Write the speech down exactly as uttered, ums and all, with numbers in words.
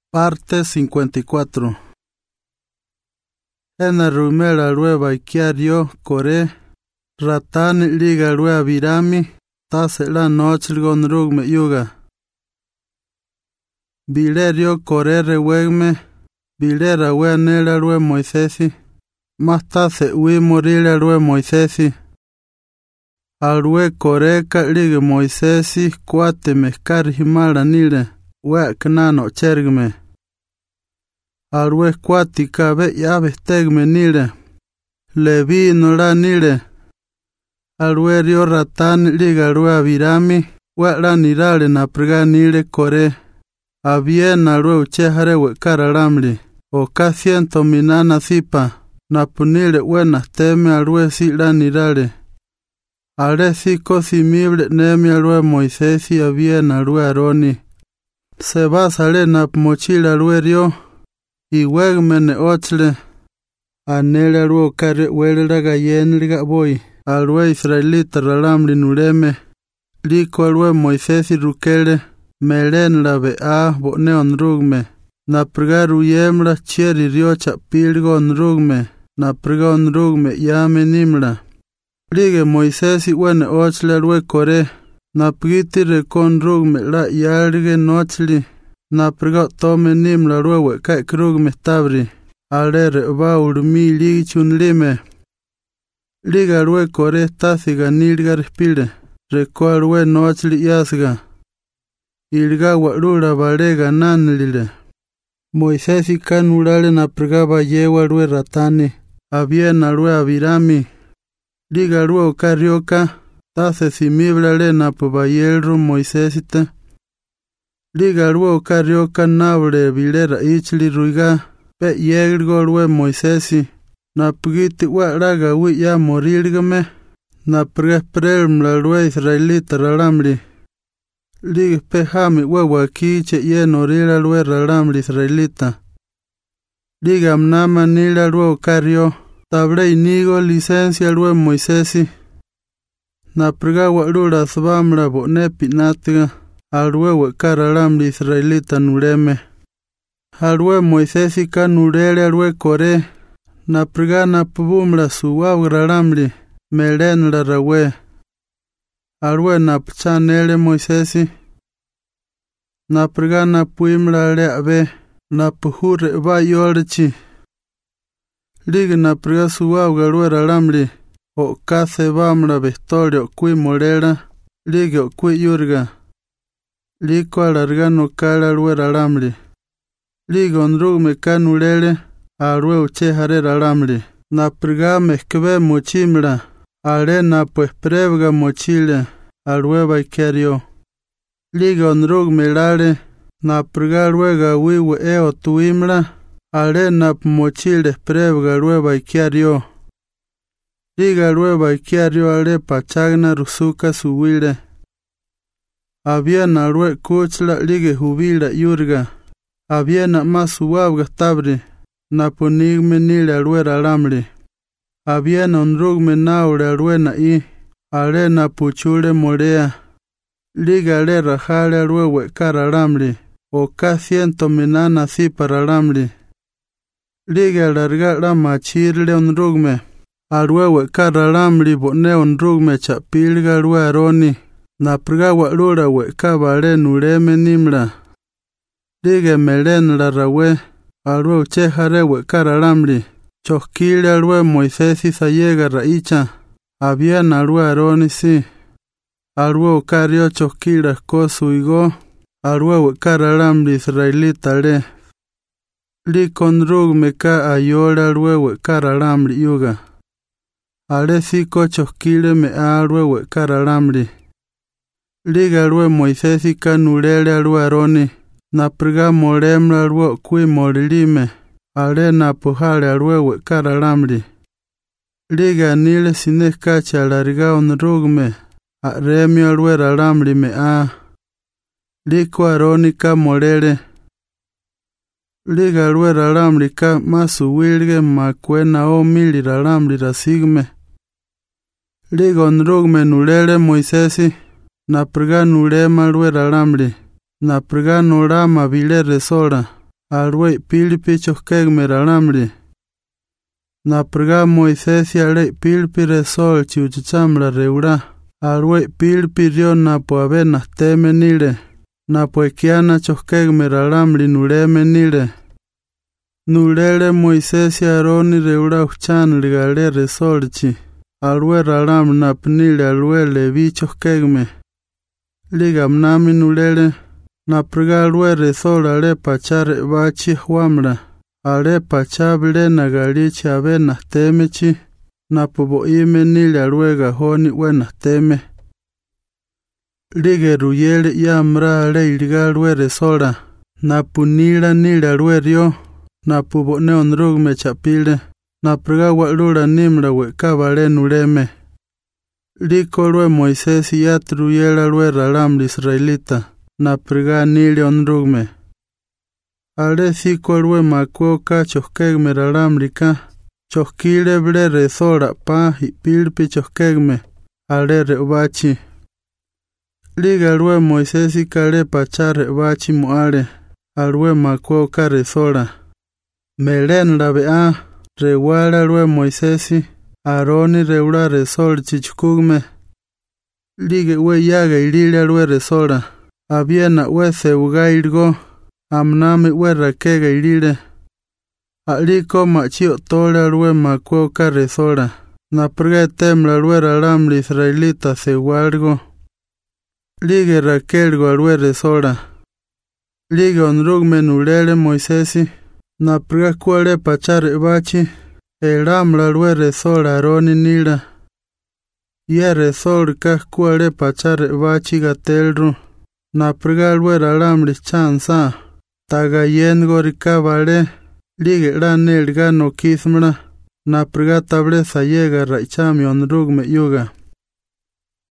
Parte cincuenta y cuatro. Ena rumela rue baikiario core, ratani liga rue abirami, tase la noche gon rugme yuga. Bilerio core rewegme, bilera we nela rue Moisesi, más tase ui morile rue Moisesi. Alrue coreka liga Moisesi, cuate mescari himala nile. We knano chergme. Alwe kwati kabe yabe stegme nile. Levi no la nile. Alwe rio ratan liga rue abirami. We la nirale na prega nile kore. Abien alwe uchehare we karalamli. O ka ciento minana sipa. Na punile we na teme alwe si la nirale. Ale si cosimible nemi alwe Moisesi abien alwe aroni. Se va sale na mochila ruerio y wegmene ochle anele ruo kare welga gayen liga boy alwe israelita ralamli nureme liko alwe Moisesi rukele melen la bea bone onrugme na prgaru yemla cheri rio chapilgo onrugme na prga onrugme yame nimla lige Moisesi wene ochle alwe kore na priti rekon rugme la yarge nochli na prga tome nim la ruwe ka krugme tabri alere va urmi ligi chunlime liga ruwe kore tasiga nilga respire reko ruwe nochli yasga ilga warura balega nanlile Moisesi kanulale na prga ba yewa ruwe ratani abiena ruwe abirami liga ruwe karioka tase simibla na pobayelro Moisesite. Liga ruo kario kanable bilera ichli ruiga pe yegrgo rue Moisesi. Na pugiti wa raga wi ya morilgame. Na presprelm la rue israelita ralamli. Liga pe hami wa wakiche ye norila rue ralamli israelita. Liga mnama nila ruo kario. Table inigo licencia rue Moisesi. Na prga wa rura svamla bo ne pinatiga alwe we karalam li israelita nureme alwe Moisesi ka nurele alwe kore na prga na pubumla suwa gralamli melen la rawe alwe na pchanele Moisesi na prga na puimla le abe na puhure ba yorchi lig na prga suwa galwe ralamli o kase vamla vestorio kui morera, ligio kui yurga. Liko alarga no kala alwe ralamli. Ligo onrugme kanulele, alwe uche hare ralamli. Na priga meskve mochimla, ale na pues prevga mochile, alwe baikerio. Ligo onrugme lale, na priga alwe gawi we eo tuimla, ale na mochile prevga alwe baikerio. Liga rueba ikiario ale pachagna rusuka suwile. Había na rue kuchla lige jubila yurga. Había na masuwabga tabri. Na punigme nile rue ralamli. Había na onrugme naure rue na i. Ale na puchule morea. Liga ale rajale rue weka ralamli. O ka ciento minana sipa ralamli. Liga larga la machirle onrugme. Alwe we karalamli bone onrugme chapilga alwe aroni. Na prga wa lura we kabale nureme nimla. Dige melen la rawe. Alwe uche hare we karalamli. Chokile alwe Moisesi sayega raicha. Habían alwe aroni si. Alwe ukario chokile kosu igo. Alwe we karalamli israelita le. Likon rugme ka ayole alwe we karalamli yuga. Ale siko chokile me alwe we karalamli. Liga alwe Moisesi kanulele alwe aroni. Na priga moremla alwe kui morilime. Ale na puhale alwe we karalamli. Liga nile sineska chalariga onrugme. A remi alwe ralamli me a. Liko aroni ka morele. Liga alwe ralamli ka masu wilge makwena o mili ralamli rasigme. Liga onrugme nulele Moisesi, na prga nulema alwe ralamli, na prga nulama bile resora, alwe pilpi choskeg meralamri. Naprga Moisés ale pilpi resol chiuchichamra reura, alwe pilpi rio napo ave nasteme nile, napo ekiana choskeg meralamri nuleme nile. Nulele Moisés aroni reura uchan ligale resolchi, alwe ralam napnile alwe levi choskegme. Ligamnami nulele, naprga alwe resol ale pachare bachi huamra. Ale pachabile nagalichi ave nastemechi, napobo ime nile aluega honi we nasteme. Lige ruyele yamra ale iliga alue resola, napunila nile alue rio, napubo neonrugme chapile, naprga walula nimra we kabale nuleme. Liko lue Moisés yatruyela alue ralam israelita, naprga nile onrugme. Ale siko alwe makuoka choskegme ralamrika, choskile ble resora pa hipilpi choskegme, ale rebachi. Liga alwe Moisés kale pacha rebachi moale, alwe makuoka resora. Melen la bea, rewala alwe Moisés, aroni reula resol chichukugme. Liga we yaga ilile alwe resora, abiena we seuga ilgo. Amname we rakega ilile. Aliko machio tole alwe makuoka resora. Naprga temla alwe ralamli israelita sewalgo. Lige rakelgo alwe resora. Lige onrugme nulele Moisés. Naprga kuale pachare bachi. Elamla alwe resora aroni nila. Ye resor ka kuale pachare bachi gatelru. Naprga alwe ralamli chansa. Taga yengo rika vale, lige la nelga no kismra, naprga table sayega raichami onrugme yuga.